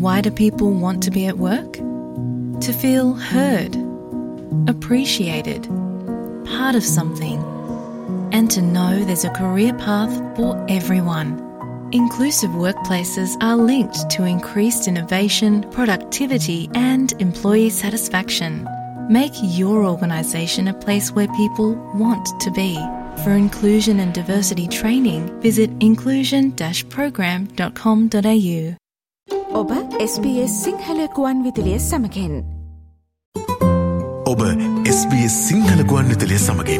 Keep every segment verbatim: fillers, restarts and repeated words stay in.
Why do people want to be at work? To feel heard, appreciated, part of something, and to know there's a career path for everyone. Inclusive workplaces are linked to increased innovation, productivity, and employee satisfaction. Make your organisation a place where people want to be. For inclusion and diversity training, visit inclusion dash program dot com dot a u. ඔබ S B S Sinhala ගුවන් විදුලිය සමගින්. ඔබ S B S Sinhala ගුවන් විදුලිය සමගින්.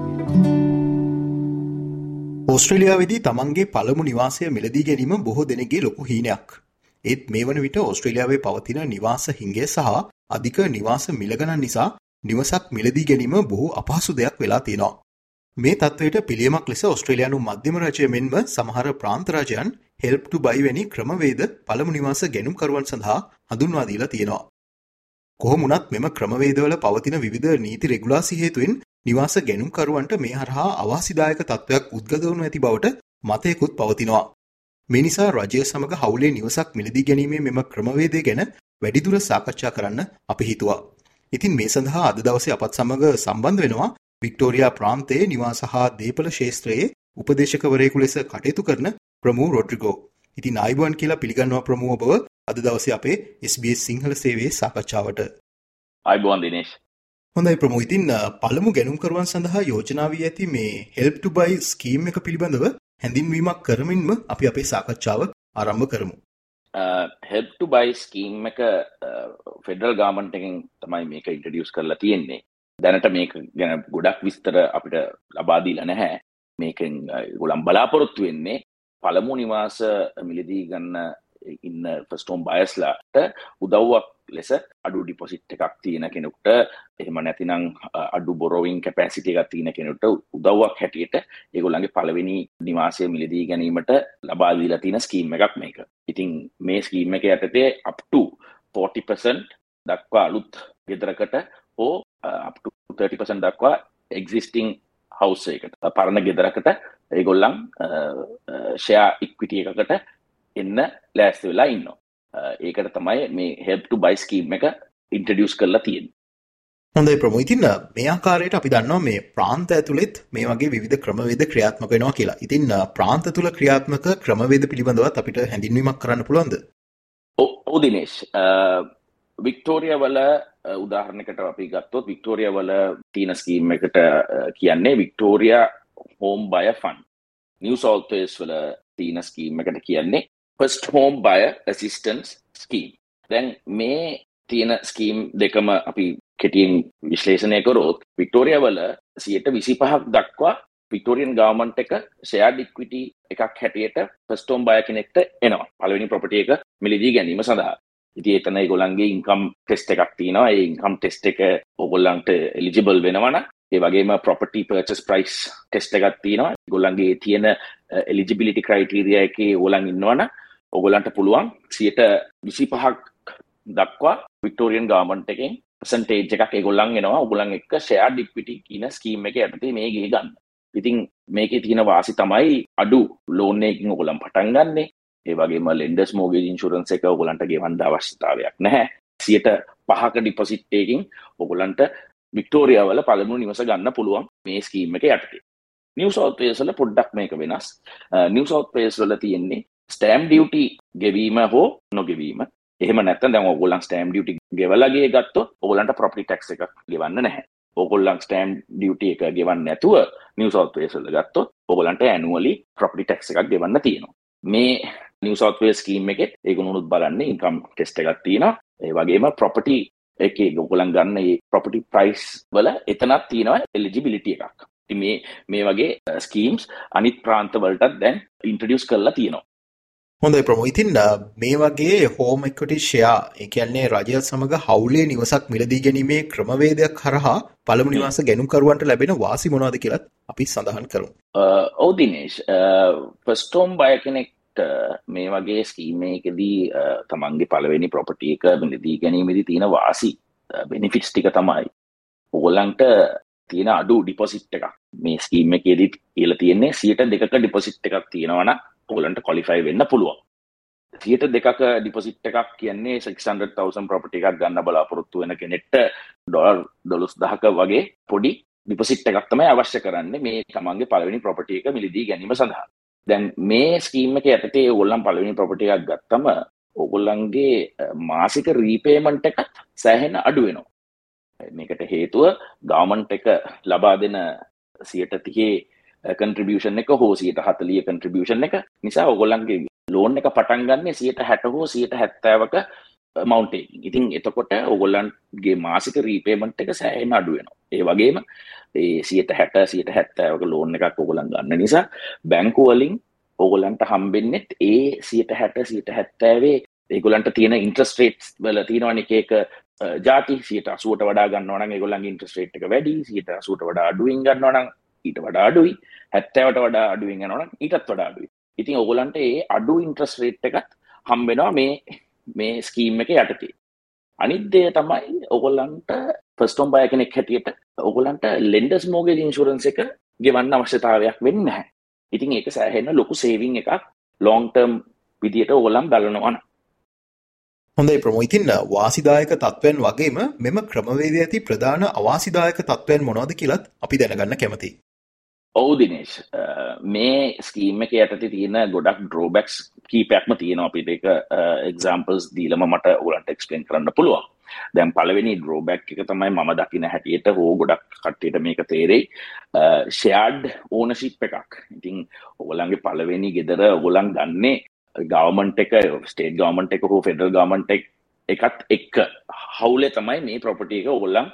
ඕස්ට්‍රේලියාවේදී තමන්ගේ පළමු නිවාසය මිලදී ගැනීම බොහෝ දෙනෙකුගේ ලොකු හීනයක්. ඒත් මේ වන විට ඕස්ට්‍රේලියාවේ පවතින නිවාස හිඟය සහ අධික නිවාස මිල ගණන් නිසා නිවසක් මිලදී ගැනීම බොහෝ අපහසු දෙයක් වෙලා තියෙනවා. මේ තත්ත්වයට පිළියමක් ලෙස ඕස්ට්‍රේලියානු මධ්‍යම රජය මෙන්ම සමහර ප්‍රාන්ත රජයන් help to buy වැනි ක්‍රමවේද පළමු නිවාස ගැනුම්කරුවන් සඳහා හඳුන්වා දීලා තියෙනවා. කොහොම වුණත් මෙම ක්‍රමවේදවල පවතින විවිධ නීති රෙගුලාසි හේතුවෙන් නිවාස ගැනුම්කරුවන්ට මේ හරහා අවාසිදායක තත්ත්වයක් උද්ගත වනු ඇති බවට මතයකුත් පවතිනවා. මේ නිසා රජය සමග හවුලේ නිවසක් මිලදී ගැනීමේ මෙම ක්‍රමවේදය ගැන වැඩිදුර සාකච්ඡා කරන්න අපි හිතුවා. ඉතින් මේ සඳහා අද දවසේ අපත් සමග සම්බන්ධ වෙනවා වික්ටෝරියා ප්‍රාන්තයේ නිවාස හා දේපළ ශාස්ත්‍රයේ උපදේශකවරයෙකු ලෙස කටයුතු කරන ප්‍රමූ රොඩ්රිගෝ. ඉතින් ආයුබෝවන් කියලා පිළිගන්නවා ප්‍රමූ ඔබව අද දවසේ අපේ S B S සිංහල සේවයේ සාකච්ඡාවට. ආයුබෝවන් දිනේෂ්. හොඳයි ප්‍රමූ. ඉතින් පළමු ගැනුම්කරුවන් සඳහා යෝජනා වී ඇති මේ help to buy ස්කීම් එක පිළිබඳව හැඳින්වීමක් කරමින්ම අපි අපේ සාකච්ඡාව ආරම්භ කරමු. help to buy ස්කීම් එක ෆෙඩරල් ගවර්න්මන්ට් එකෙන් තමයි මේක ඉන්ට්‍රොඩියුස් කරලා තියෙන්නේ. දැනට මේක ගැන ගොඩක් විස්තර අපිට ලබා දීලා නැහැ. මේකෙන් ඒගොල්ලන් බලාපොරොත්තු වෙන්නේ පළමු නිවාස මිලදී ගන්න ඉන්න ෆස්ට් හෝම් බයර්ස්ලාට උදව්වක් ලෙස අඩු ඩිපොසිට් එකක් තියෙන කෙනෙකුට එහෙම නැතිනම් අඩු බොරෝවින් කැපැසිටි එකක් තියෙන කෙනෙකුට උදව්වක් හැටියට ඒගොල්ලන්ගේ පළවෙනි නිවාසය මිලදී ගැනීමට ලබා දීලා තියෙන ස්කීම් එකක් මේක. ඉතින් මේ ස්කීම් එක යටතේ up to forty percent දක්වා අලුත් ගෙදරකට හෝ up to thirty percent දක්වා existing house එකකට පරණ ගෙදරකට ඒගොල්ලන් share equity එකකට එන්න ලෑස්ති වෙලා ඉන්නවා. ඒකට තමයි මේ help to buy scheme එක introduce කරලා තියෙන්නේ. හොඳයි ප්‍රමෝ. ඉතින් මේ ආකාරයට අපි දන්නවා මේ ප්‍රාන්ත ඇතුළෙත් මේ වගේ විවිධ ක්‍රමවේද ක්‍රියාත්මක වෙනවා කියලා. ඉතින් ප්‍රාන්ත තුල ක්‍රියාත්මක ක්‍රමවේද පිළිබඳවත් අපිට හැඳින්වීමක් කරන්න පුළුවන්ද? ඔව් දිනේෂ්. වික්ටෝරියා වල උදාහරණයකට අපි ගත්තොත් වික්ටෝරියා වල තියෙන ස්කීම් එකට කියන්නේ Victoria home buyer fund. New South Wales වල තියෙන ස්කීම් එකට කියන්නේ first home buyer assistance scheme. දැන් මේ තියෙන ස්කීම් දෙකම අපි කෙටියෙන් විශ්ලේෂණය කරොත් වික්ටෝරියා වල one hundred twenty-five දක්වා වික්ටෝරියන් ගවර්න්මන්ට් එක ෂෙයාර්ඩ් ඉක්විටි එකක් හැටියට ෆස්ට් හෝම් බයර් කෙනෙක්ට එනවා පළවෙනි ප්‍රොපර්ටි එක මිලදී ගැනීම සඳහා. ඉතින් එතන ඒගොල්ලන්ගේ ඉන්කම් ටෙස්ට් එකක් තියෙනවා. ඒ ඉන්කම් ටෙස්ට් එක ඕගොල්ලන්ට එලිජිබල් වෙනවා නම් ඒ වගේම ප්‍රොපර්ටි පර්චේස් ප්‍රයිස් ටෙස්ට් එකක් තියෙනවා. ඒගොල්ලන්ගේ තියෙන එලිජිබිලිටි ක්‍රයිටීරියා එකේ ඕගොල්ලන් ඉන්නවනම් ඕගොල්ලන්ට පුළුවන් one hundred twenty-five දක්වා වික්ටෝරියන් ගවර්න්මන්ට් එකෙන් පර්සන්ටේජ් එකක් ඒගොල්ලන් එනවා ඕගොල්ලන් එක්ක ෂෙයාර්ඩ් ඉක්විටි කියන ස්කීම් එක යටතේ මේ ගේ ගන්න. ඉතින් මේකේ තියෙන වාසි තමයි අඩු ලෝන් එකකින් ඕගොල්ලන් පටන් ගන්නෙ. ඒ වගේම ලෙන්ඩර්ස් මෝගේජ් ඉන්ෂුරන්ස් එක ඕගොල්ලන්ට ගෙවන්න අවශ්‍යතාවයක් නැහැ. one hundred five ක ඩිපොසිට් එකකින් ඕගොල්ලන්ට වික්ටෝරියා වල පළමු නිවස ගන්න පුළුවන් මේ ස්කීම් එක යටතේ. නිව් සවුත් වේල්ස් වල පොඩ්ඩක් මේක වෙනස්. නිව් සවුත් වේල්ස් වල තියෙන්නේ ස්ටෑම්ප් ඩියුටි ගෙවීම හෝ නොගෙවීම. එහෙම නැත්නම් දැන් ඕගොල්ලන් ස්ටෑම්ප් ඩියුටි ගෙවලා ගියේ ගත්තොත් ඕගොල්ලන්ට ප්‍රොපර්ටි ටැක්ස් එකක් ගෙවන්න නැහැ. ඕගොල්ලන් ස්ටෑම්ප් ඩියුටි එක ගෙවන්න නැතුව නිව් සවුත් වේල්ස් වල ගත්තොත් ඕගොල්ලන්ට ඇනුවලි ප්‍රොපර්ටි ටැක්ස් එකක් ගෙවන්න තියෙනවා. මේ නිව් සවුත් වේල්ස් ස්කීම් එකේ ඒගොල්ලොනුත් බලන්නේ ඉන්කම් ටෙස්ට් එකක් තියෙනවා. ඒ වගේම ප්‍රොපර්ටි එකේ ඕගොල්ලන් ගන්න මේ ප්‍රොපර්ටි ප්‍රයිස් වල එතනක් තියෙනවා එලිජිබිලිටි එකක්. ඉතින් මේ මේ වගේ ස්කීම්ස් අනිත් ප්‍රාන්ත වලටත් දැන් ඉන්ට්‍රොඩියුස් කරලා තියෙනවා. හොඳයි ප්‍රමෝ. ඉතින් මේ වගේ හෝම් ඉක්විටි ෂෙයා ඒ කියන්නේ රජය සමග හවුලේ නිවසක් මිලදී ගැනීමේ ක්‍රමවේදයක් හරහා පළමු නිවාස ගැනුම්කරුවන්ට ලැබෙන වාසි මොනවද කියලා අපි සඳහන් කරමු. ඔව් දිනේෂ්. ෆස්ට් හෝම් බයර් කෙනෙක්ට මේ වගේ ස්කීම් එකකදී තමන්ගේ පළවෙනි ප්‍රොපර්ටි එක මිලදී ගැනීමේදී තියෙන වාසි බෙනිෆිට්ස් ටික තමයි ඕගොල්ලන්ට තියෙන අඩු ඩිපොසිට් එකක්. මේ ස්කීම් එකේදී කියලා තියෙන්නේ one hundred two ක ඩිපොසිට් එකක් තියෙනවා නම් ඕගොල්ලන්ට ක්වොලිෆයි වෙන්න පුළුවන්. සියයට දෙකක ඩිපොසිට් එකක් කියන්නේ six hundred thousand property එකක් ගන්න බලාපොරොත්තු වෙන කෙනෙක්ට ඩොලර් දොළොස් දහක වගේ පොඩි ඩිපොසිට් එකක් තමයි අවශ්‍ය කරන්නේ මේ තමන්ගේ පළවෙනි property එක මිලදී ගැනීම සඳහා. දැන් මේ ස්කීම් එක යටතේ ඕගොල්ලන් පළවෙනි property එකක් ගත්තම ඕගොල්ලන්ගේ මාසික රීපේමන්ට් එකත් සෑහෙන අඩු වෙනවා. මේකට හේතුව ගවර්න්මන්ට් එක ලබා දෙන සියයට තිහේ contribution එක හෝ සියයට හතළිහ contribution එක නිසා ඕගොල්ලන්ගේ ලෝන් එක පටන් ගන්න සියයට හැට හෝ සියයට හැත්තෑවක amount එකකින්. ඉතින් එතකොට ඕගොල්ලන්ගේ මාසික රීපේමන්ට් එක සෑහෙන අඩු වෙනවා. ඒ වගේම ඒ සියයට හැට සියයට හැත්තෑවක ලෝන් එකක් ඕගොල්ලන් ගන්න නිසා බැංකු වලින් ඕගොල්ලන්ට හම්බෙන්නේ ඒ සියයට හැට සියයට හැත්තෑවේ ඒගොල්ලන්ට තියෙන ඉන්ට්‍රස්ට් රේට්ස් වල තියෙනවනේ එක එක ජාති සියයට අසූවට වඩා ගන්නවා නම් ඒගොල්ලන්ගේ ඉන්ට්‍රස්ට් රේට් එක වැඩි, සියයට අසූවට වඩා අඩුවෙන් ගන්නවා නම් ඊට වඩා අඩුයි, හැත්තෑවට වඩා අඩුවෙන් යනවා නම් ඊටත් වඩා අඩුයි. ඉතින් ඕගොල්ලන්ට ඒ අඩු ඉන්ට්‍රස්ට් රේට් එකත් හම්බ වෙනවා මේ මේ ස්කීම් එක යටතේ. අනිත් දේ තමයි ඕගොල්ලන්ට ෆස්ට් හෝම් බයර් කෙනෙක් හැටියට ඕගොල්ලන්ට ලෙන්ඩර්ස් මෝගේජ් ඉන්ෂුරන්ස් එක ගෙවන්න අවශ්‍යතාවයක් වෙන්නේ නැහැ. ඉතින් ඒක සෑහෙන ලොකු සේවිං එකක් ලොන්గ్ ටර්ම් විදියට ඕගොල්ලන් බලනවා නම්. හොඳයි ප්‍රමෝ. ඉතින් වාසිදායක තත්වයන් වගේම මෙම ක්‍රමවේදයේ ඇති ප්‍රධාන අවාසිදායක තත්වයන් මොනවද කියලාත් අපි දැනගන්න කැමතියි. ඔව් දිනේෂ්, මේ ස්කීම් එක යටතේ තියෙන ගොඩක් ඩ්‍රෝබැක්ස් කීපයක්ම තියෙනවා. අපිට ඒක එක්සැම්පල්ස් දීලම මට ඔයාලට එක්ස්ප්ලেইন කරන්න පුළුවන්. දැන් පළවෙනි ඩ්‍රෝබැක් එක තමයි මම දකින හැටියට හෝ ගොඩක් කට්ටියට මේක තේරෙයි ෂෙයාර්ඩ් ඕනර්ෂිප් එකක්. ඉතින් ඔයගොල්ලන්ගේ පළවෙනි ගෙදර ඔයගොල්ලන් ගන්නේ ගවර්න්මන්ට් එක, ස්ටේට් ගවර්න්මන්ට් එක හෝ ෆෙඩරල් ගවර්න්මන්ට් එකත් එක්ක හවුලේ තමයි මේ ප්‍රොපර්ටි එක ඔයගොල්ලන්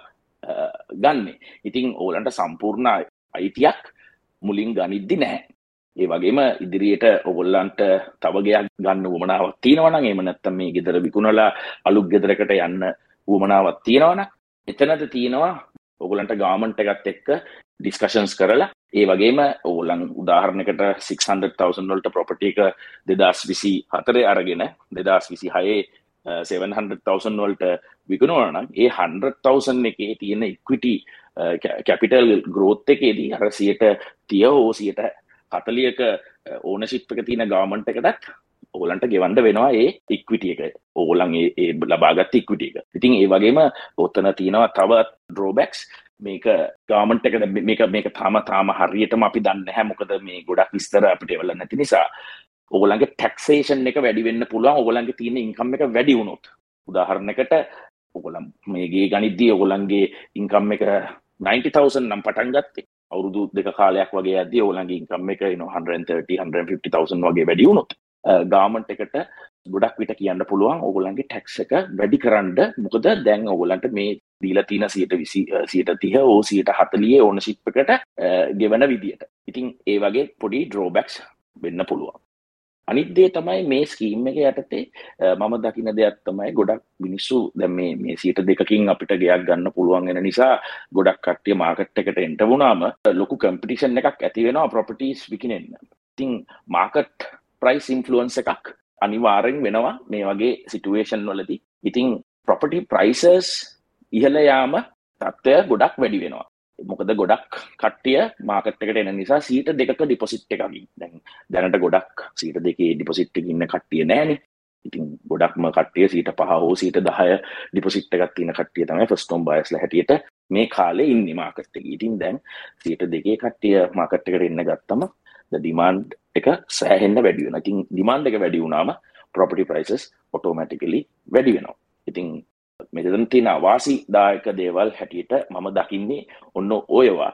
ගන්නෙ. ඉතින් ඔයගොල්ලන්ට සම්පූර්ණ අයිතියක් මුලින් ගනිද්දි නැහැ. ඒ වගේම ඉදිරියට ඔයගොල්ලන්ට තව ගෙයක් ගන්න උවමනාවක් තියෙනවා නම් එහෙම නැත්නම් මේ ගෙදර විකුණලා අලුත් ගෙදරකට යන්න උවමනාවක් තියෙනවා නම් එතනද තියෙනවා ඔයගොල්ලන්ට ගවර්න්මන්ට් එකත් එක්ක ඩිස්කෂන්ස් කරලා ඒ වගේම ඕගොල්ලන් උදාහරණයකට six hundred thousand වලට ප්‍රොපර්ටි එක දෙදාස් විසි හතරේ අරගෙන දෙදාස් විසි හයේ seven hundred thousand වලට විකුණනවා නම් ඒ one hundred thousand එකේ තියෙන ඉක්විටි කැපිටල් ග්‍රෝත් එකේදී අර සියයට තිහ හෝ සියයට හතළිහක ඕනර්ෂිප් එක තියෙන ගවර්න්මන්ට් එකටත් ඕගොල්ලන්ට ගෙවන්න වෙනවා ඒ ඉක්විටි එක. ඕගොල්ලන් ඒ ඒ ලබාගත් ඉක්විටි එක. ඉතින් ඒ වගේම ඔතන තියෙනවා තව ඩ්‍රෝබැක්ස්. මේක ගවර්න්මන්ට් එක මේක මේක තාම තාම හරියටම අපි දන්නේ නැහැ. මොකද මේ ගොඩක් විස්තර අපිට එවලා නැති නිසා ඕගොල්ලන්ගේ ටැක්සේෂන් එක වැඩි වෙන්න පුළුවන්. ඕගොල්ලන්ගේ තියෙන ඉන්කම් එක වැඩි වුණොත්. උදාහරණයකට ඕගොල්ලන් මේ ගේ ගණිද්දී ඕගොල්ලන්ගේ ඉන්කම් එක ninety thousand නම් පටන් ගත්තේ. අවුරුදු දෙක කාලයක් වගේ යද්දී ඕගොල්ලන්ගේ ඉන්කම් එක you know one hundred thirty one hundred fifty thousand වගේ වැඩි වුණොත් ගවර්න්මන්ට් එකට ගොඩක් විට කියන්න පුළුවන් ඕගොල්ලන්ගේ ටැක්ස් එක වැඩි කරන්න. මොකද දැන් ඕගොල්ලන්ට මේ දීලා තියෙන සියයට විසි සියයට තිහ හෝ සියයට හතළිහ ඕනර්ෂිප් එකට ගෙවන විදියට. ඉතින් ඒ වගේ පොඩි ඩ්‍රෝබැක්ස් වෙන්න පුළුවන්. අනිත් දේ තමයි මේ ස්කීම් එක යටතේ මම දකින දෙයක් තමයි ගොඩක් මිනිස්සු දැන් මේ මේ සියයට දෙකකින් අපිට ගෙයක් ගන්න පුළුවන් වෙන නිසා ගොඩක් කට්ටිය මාකට් එකට එන්ටර් වුණාම ලොකු කම්පිටිෂන් එකක් ඇති වෙනවා ප්‍රොපර්ටිස් විකිනෙන්න. ඉතින් මාකට් ප්‍රයිස් ඉන්ෆ්ලුවන්ස් එකක් අනිවාර්යෙන් වෙනවා මේ වගේ සිටුේෂන් වලදී. ඉතින් ප්‍රොපර්ටි ප්‍රයිසස් ඉහළ යාම තත්ත්වය ගොඩක් වැඩි වෙනවා. මොකද ගොඩක් කට්ටිය මාකට් එකට එන නිසා සියයට දෙකක ඩිපොසිට් එකකින් දැන් දැනට ගොඩක් සියයට දෙකේ ඩිපොසිට් එකකින් ඉන්න කට්ටිය නැහැනේ. ඉතින් ගොඩක්ම කට්ටිය සියයට පහ හෝ සියයට දහය ඩිපොසිට් එකක් තියෙන කට්ටිය තමයි ෆස්ට් හෝම් බයර්ස්ලා හැටියට මේ කාලේ ඉන්නේ මාකට් එකේ. ඉතින් දැන් සියයට දෙකේ කට්ටිය මාකට් එකට එන්න ගත්තම ඩිමාන්ඩ් එක සෑහෙන්න වැඩි වෙනවා. ඉතින් ඩිමාන්ඩ් එක වැඩි වුණාම property prices automatically වැඩි වෙනවා. ඉතින් මෙතන තියෙන අවාසිදායක දේවල් හැටියට මම දකින්නේ ඔන්න ඔයවා.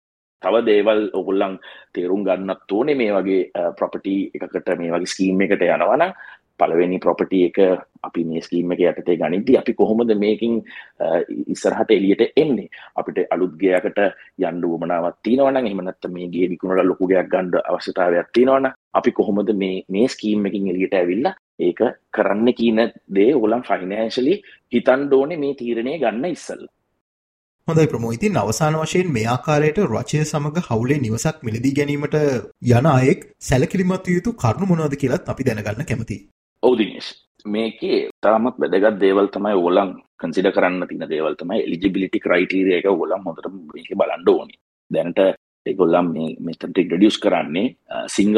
තව දේවල් ඔයගොල්ලන් තේරුම් ගන්නත් ඕනේ මේ වගේ property එකකට මේ වගේ ස්කීම් එකකට යනවා නම් පළවෙනි property එක අපි මේ ස්කීම් එක යටතේ ගනිද්දී අපි කොහොමද මේකින් ඉස්සරහට එළියට එන්නේ? අපිට අලුත් ගෙයකට යන්න උවමනාවක් තියෙනවා නම් එහෙම නැත්නම් මේ ගේ විකුණලා ලොකු ගෙයක් ගන්න අවශ්‍යතාවයක් තියෙනවා නම් අපි කොහොමද මේ මේ ස්කීම් එකකින් එළියට ඇවිල්ලා ඒක කරන්න කියන දේ ඔයගොල්ලන් ෆයිනෑන්ෂලි හිතන්න ඕනේ මේ තීරණය ගන්න ඉස්සෙල්ලා. හොඳයි ප්‍රමෝ. ඉතින් අවසාන වශයෙන් මේ ආකාරයට රචය සමග හවුලේ නිවසක් මිලදී ගැනීමට යන අයෙක් සැලකිලිමත් විය යුතු කරුණු මොනවද කියලාත් අපි දැනගන්න කැමතියි. ඔව් දිනේෂ්. මේකේ තාමත් වැදගත් දේවල් තමයි ඔයගොල්ලන් කන්සිඩර් කරන්න තියෙන දේවල් තමයි එලිජිබිලිටි ක්‍රයිටීරියා එක ඔයගොල්ලන් හොඳට මේකේ බලන්න ඕනේ. දැනට ඒගොල්ලන් මේ මෙතනට ඉන්ට්‍රොඩියුස් කරන්නේ සිංගල්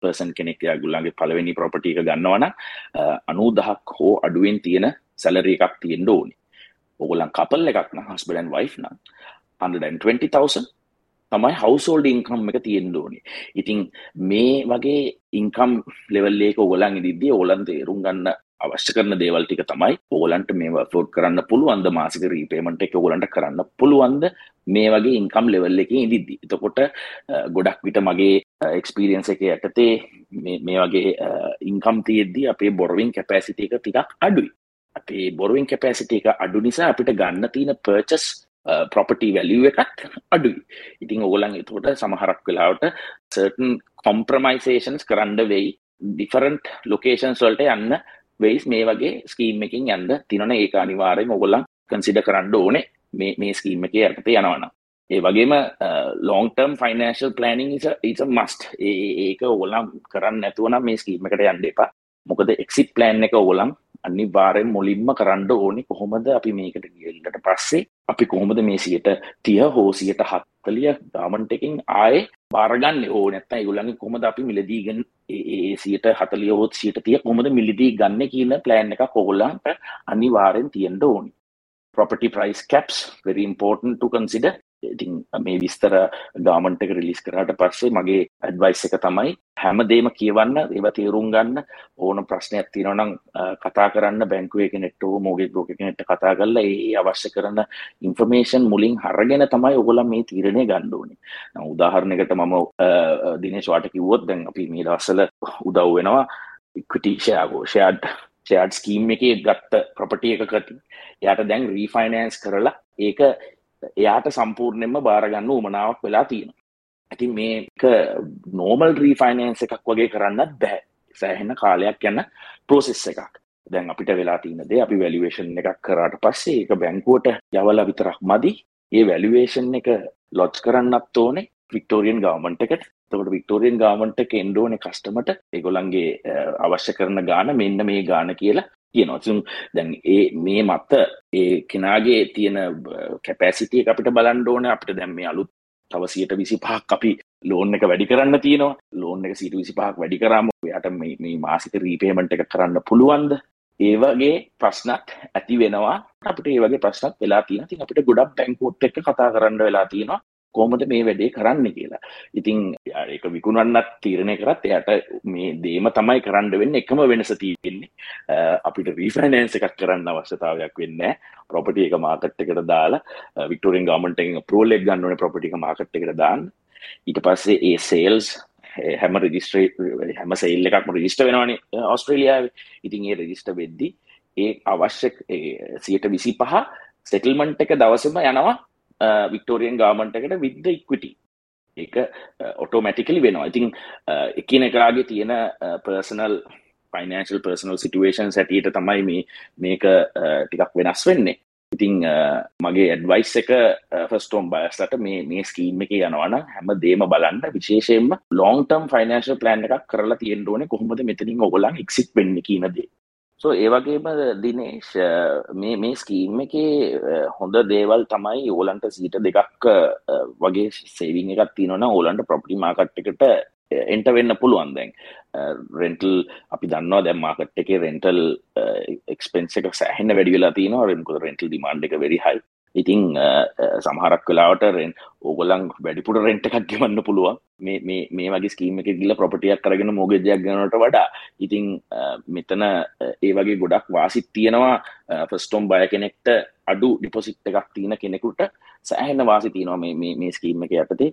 පර්සන් කෙනෙක් යාගුල්ලන්ගේ පළවෙනි ප්‍රොපර්ටි එක ගන්නවා නම් අනූදහක් හෝ අඩුවෙන් තියෙන සැලරි එකක් තියෙන්න ඕනේ. ඕගොල්ලන් කපල් එකක් නම් හස්බන්ඩ් ඇන්ඩ් වයිෆ් නම් one hundred twenty thousand තමයි හවුස්හෝල්ඩ් ඉන්කම් එක තියෙන්න ඕනේ. ඉතින් මේ වගේ ඉන්කම් ලෙවල් එක ඕගොල්ලන් ඉදිද්දී ඕගොල්ලන් තේරුම් ගන්න අවශ්‍ය කරන දේවල් ටික තමයි ඕගොල්ලන්ට මේව අප්ලෝඩ් කරන්න පුළුවන්ද, මාසික රීපේමන්ට් එක ඕගොල්ලන්ට කරන්න පුළුවන්ද මේ වගේ ඉන්කම් ලෙවල් එකකින් ඉදිද්දී. එතකොට ගොඩක් විට මගේ එක්ස්පීරියන්ස් එකේ යටතේ මේ මේ වගේ ඉන්කම් තියෙද්දී අපේ බොරොවින් කැපැසිටි එක ටිකක් අඩුයි. අපේ බොරොවින් කැපැසිටි එක අඩු නිසා අපිට ගන්න තියෙන පර්චස් property value එකත් අඩුයි. ඉතින් ඕගොල්ලන් එතකොට සමහරක් වෙලාවට certain compromisations කරන්න වෙයි. different locations වලට යන්න වෙයිස් මේ වගේ ස්කීම් එකකින් යන්න තියෙනවනේ. ඒක අනිවාර්යයෙන්ම ඕගොල්ලන් කන්සිඩර් කරන්න ඕනේ මේ මේ ස්කීම් එකේ යටතේ යනවා නම්. ඒ වගේම long term financial planning is a, is a must. ඒක ඕගොල්ලන් කරන්න නැතුව නම් මේ ස්කීම් එකට යන්න එපා. මොකද exit plan එක ඕගොල්ලන් අනිවාර්යෙන් මුලින්ම කරන්න ඕනේ කොහොමද අපි මේකට ගියලට පස්සේ අපි කොහොමද මේ සියයට තිහ හෝ සියයට හතලිය ගාමන්ට් එකකින් ආයේ බාරගන්නේ. ඕ නැත්නම් ඒගොල්ලන්ගේ කොහොමද අපි මිලදී ගන්න ඒ සියයට හතලිය හෝ සියයට තිහ කොහොමද මිලදී ගන්න කියන ප්ලෑන් එකක් ඕගොල්ලන්ට අනිවාර්යෙන් තියෙන්න ඕනේ. property price caps very important to consider. ඉතින් මේ විස්තර ගාමන්ට් එක රිලීස් කරාට පස්සේ මගේ ඇඩ්වයිස් එක තමයි හැමදේම කියවන්න, ඒවා තේරුම් ගන්න. ඕන ප්‍රශ්නයක් තියෙනවා නම් කතා කරන්න බැංකුවේ කෙනෙක්ට හෝ මෝගේජ් බ්‍රෝකර් කෙනෙක්ට කතා කරලා ඒ අවශ්‍ය කරන ඉන්ෆර්මේෂන් මුලින් අරගෙන තමයි ඔයගොල්ලෝ මේ තීරණය ගන්න ඕනේ. දැන් උදාහරණයකට මම දිනේෂ් වාට කිව්වොත් දැන් අපි මේ දවස්වල උදව් වෙනවා equity share go shared shared scheme එකේ ගත්ත property එකකට එයාට දැන් refinance කරලා ඒක එයාට සම්පූර්ණයෙන්ම බාර ගන්න උවමනාවක් වෙලා තියෙනවා. ඉතින් මේක normal refinance එකක් වගේ කරන්නත් බෑ. සෑහෙන කාලයක් යන process එකක්. දැන් අපිට වෙලා තියෙන දේ අපි valuation එකක් කරාට පස්සේ ඒක බැංකුවට යවලා විතරක් මදි. ඒ valuation එක lodge කරන්නත් ඕනේ Victorian government එකට. එතකොට Victorian government එක එන්න ඕනේ customer ට ඒගොල්ලන්ගේ අවශ්‍ය කරන ගාණ මෙන්න මේ ගාණ කියලා කියනවා. ඉතින් දැන් ඒ මේ මත ඒ කෙනාගේ තියෙන කැපැසිටි එක අපිට බලන්න ඕනේ. අපිට දැන් මේ අලුත් තව සියයට විසිපහක් අපි ලෝන් එක වැඩි කරන්න තියෙනවා. ලෝන් එක සියයට විසිපහක් වැඩි කරාම එයාට මේ මේ මාසික රීපේමන්ට් එක කරන්න පුළුවන්ද? ඒ වගේ ප්‍රශ්නත් ඇති වෙනවා. අපිට ඒ වගේ ප්‍රශ්නත් වෙලා තියෙනවා. ඉතින් අපිට ගොඩක් බැංකුවත් එක්ක කතා කරන්න වෙලා තියෙනවා. කොහොමද මේ වැඩේ කරන්න කියලා. ඉතින් ඒක විකුණන්නත් තීරණය කරත් එයාට මේ දේම තමයි කරන්න වෙන්නේ. එකම වෙනස තියෙන්නේ අපිට රීෆයිනෑන්ස් එකක් කරන්න අවශ්‍යතාවයක් වෙන්නේ නැහැ. ප්‍රොපර්ටි එක මාකට් එකට දාලා වික්ටෝරියන් ගවර්න්මන්ට් එකෙන් අප්‍රූවල් එක ගන්න ඕනේ ප්‍රොපර්ටි එක මාකට් එකට දාන්න. ඊට පස්සේ ඒ සේල්ස් හැම රෙජිස්ට්‍රේ හැම සේල් එකක්ම රෙජිස්ටර් වෙනවනේ ඕස්ට්‍රේලියාවේ. ඉතින් ඒ රෙජිස්ටර් වෙද්දි ඒ අවශ්‍ය සියයට විසිපහ සෙටල්මන්ට් එක දවසේම යනවා වික්ටෝරියන් ගවර්න්මන්ට් එකට with the equity. ඒක ඔටෝමැටිකලි වෙනවා. ඉතින් එකිනෙකාගේ තියෙන personal financial personal situations හැටියට තමයි මේ මේක ටිකක් වෙනස් වෙන්නේ. ඉතින් මගේ ඇඩ්වයිස් එක first home buyers-ලාට මේ මේ ස්කීම් එකේ යනවා නම් හැමදේම බලන්න, විශේෂයෙන්ම long term financial plan එකක් කරලා තියෙන්න ඕනේ කොහොමද මෙතනින් ඔයගොල්ලන් exit වෙන්නේ කියන දේ. So ඒ වගේම දිනේෂ් මේ මේ ස්කීම් එකේ හොඳ දේවල් තමයි ඕලන්ට සීට දෙකක් වගේ සේවිං එකක් තියෙනවා නම් ඕලන්ට ප්‍රොපර්ටි මාකට් එකට එන්ටර් වෙන්න පුළුවන්. දැන් රෙන්ටල් අපි දන්නවා දැන් මාකට් එකේ රෙන්ටල් එක්ස්පෙන්ස් එක සෑහෙන වැඩි වෙලා තියෙනවා. මොකද රෙන්ටල් ඩිමාන්ඩ් එක very high. ඉතින් සමහරක් වෙලාවට රෙන්ට් ඕගොල්ලන් වැඩිපුර රෙන්ට් එකක් ගෙවන්න පුළුවන් මේ මේ මේ වගේ ස්කීම් එකක ගිහලා ප්‍රොපර්ටි එකක් අරගෙන මෝගේජ් එකක් ගන්නවට වඩා. ඉතින් මෙතන ඒ වගේ ගොඩක් වාසිත් තියෙනවා ෆස්ට් හෝම් බයර් කෙනෙක්ට අඩු ඩිපොසිට් එකක් තියෙන කෙනෙකුට සෑහෙන වාසි තියෙනවා මේ මේ මේ ස්කීම් එක යටතේ.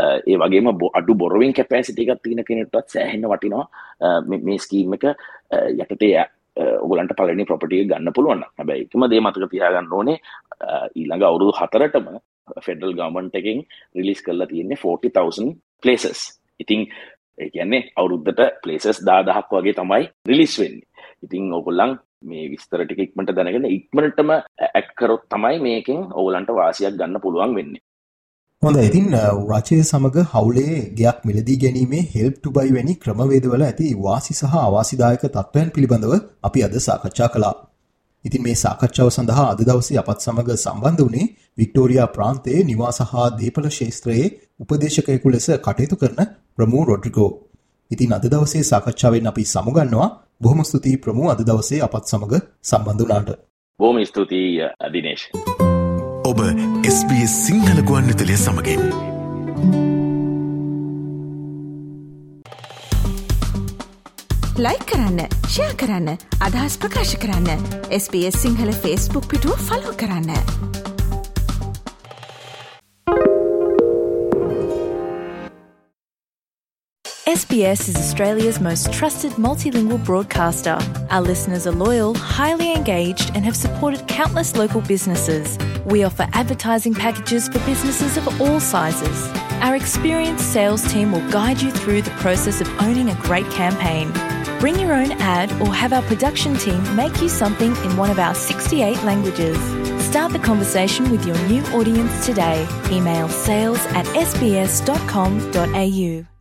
ඒ වගේම අඩු බොරොවින් කැපැසිටි එකක් තියෙන කෙනෙක්ටත් සෑහෙන වටිනවා මේ මේ ස්කීම් එක යටතේ ඔයගලන්ට පළවෙනි ප්‍රොපර්ටි එක ගන්න පුළුවන්. හැබැයි එකම දේ මතක තියාගන්න ඕනේ ඊළඟ අවුරුදු හතරටම ෆෙඩරල් ගවර්න්මන්ට් එකෙන් රිලීස් කරලා තියෙන්නේ forty thousand places. ඉතින් ඒ කියන්නේ අවුරුද්දට places දහදහක් වගේ තමයි රිලීස් වෙන්නේ. ඉතින් ඔයගොල්ලන් මේ විස්තර ටික ඉක්මනට දැනගෙන ඉක්මනටම ඇඩ් කරොත් තමයි මේකෙන් ඔයගලන්ට වාසියක් ගන්න පුළුවන් වෙන්නේ. හොඳයි. ඉතින් රජය සමග හවුලේ ගයක් මිලදී ගැනීමේ help to buy වැනි ක්‍රමවේදවල ඇති වාසි සහ අවාසිදායක තත්ත්වයන් පිළිබඳව අපි අද සාකච්ඡා කළා. ඉතින් මේ සාකච්ඡාව සඳහා අද දවසේ අපත් සමග සම්බන්ධ වුණේ වික්ටෝරියා ප්‍රාන්තයේ නිවාස හා දේපළ ශාස්ත්‍රයේ උපදේශකයෙකු ලෙස කටයුතු කරන ප්‍රමූ රොඩ්රිගෝ. ඉතින් අද දවසේ සාකච්ඡාවෙන් අපි සමුගන්නවා. බොහොම ස්තුතියි ප්‍රමු අද දවසේ අපත් සමග සම්බන්ධ වුණාට. බොහොම ස්තුතියි දිනේෂ්. ඔබ එස් බී එස් සිංහල ගුවන්විදුලිය සමගින් ලයික් කරන්න, ෂෙයා කරන්න, අදහස් ප්‍රකාශ කරන්න. S B S Sinhala Facebook පිටුව ෆලෝ කරන්න. S B S is Australia's most trusted multilingual broadcaster. Our listeners are loyal, highly engaged, and have supported countless local businesses. We offer advertising packages for businesses of all sizes. Our experienced sales team will guide you through the process of owning a great campaign. Bring your own ad or have our production team make you something in one of our sixty-eight languages. Start the conversation with your new audience today. Email sales at s b s dot com dot a u.